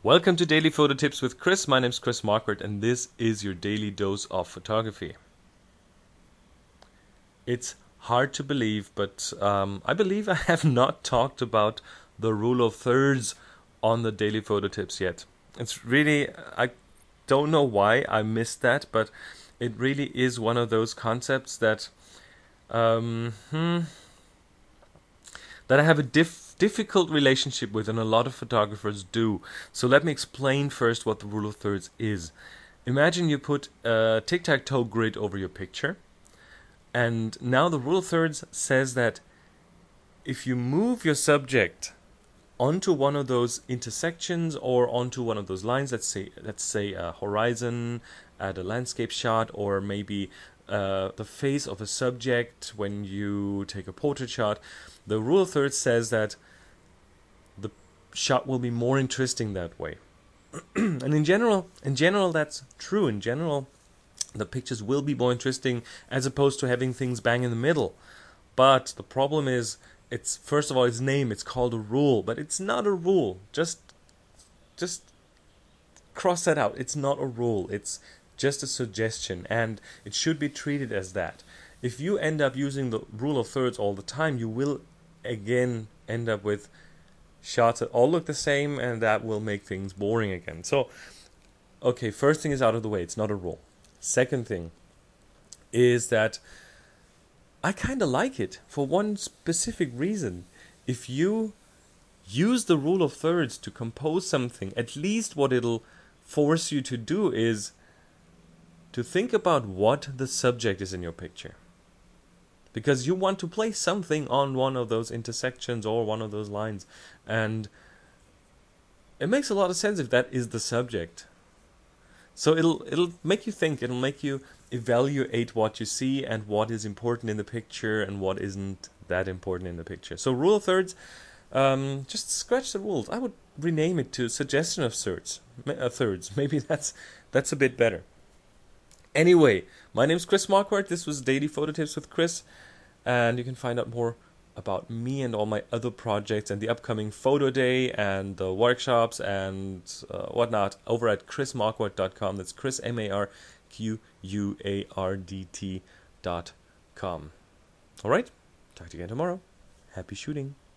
Welcome to Daily Photo Tips with Chris. My name is Chris Marquardt and this is your daily dose of photography. It's hard to believe, but I believe I have not talked about the rule of thirds on the Daily Photo Tips yet. It's really, I don't know why I missed that, but it really is one of those concepts that that I have a difficult relationship with, and a lot of photographers do. So let me explain first what the rule of thirds is. Imagine you put a tic-tac-toe grid over your picture, and now the rule of thirds says that if you move your subject onto one of those intersections or onto one of those lines, let's say a horizon at a landscape shot, or maybe the face of a subject when you take a portrait shot, the rule of thirds says that the shot will be more interesting that way. And in general that's true. In general, the pictures will be more interesting as opposed to having things bang in the middle. But the problem is, it's first of all its name. It's called a rule, but it's not a rule. Just cross that out. It's not a rule. It's just a suggestion, and it should be treated as that. If you end up using the rule of thirds all the time, you will again end up with shots that all look the same, and that will make things boring again. So, okay, first thing is out of the way. It's not a rule. Second thing is that I kind of like it for one specific reason. If you use the rule of thirds to compose something, at least what it'll force you to do is to think about what the subject is in your picture. Because you want to place something on one of those intersections or one of those lines. And it makes a lot of sense if that is the subject. So it'll make you think, it'll make you evaluate what you see and what is important in the picture and what isn't that important in the picture. So rule of thirds, just scratch the rules. I would rename it to suggestion of thirds. Maybe that's a bit better. Anyway, my name is Chris Marquardt. This was Daily Photo Tips with Chris, and you can find out more about me and all my other projects and the upcoming photo day and the workshops and whatnot over at chrismarquardt.com. That's Chris, MARQUARDT.com. All right, talk to you again tomorrow. Happy shooting.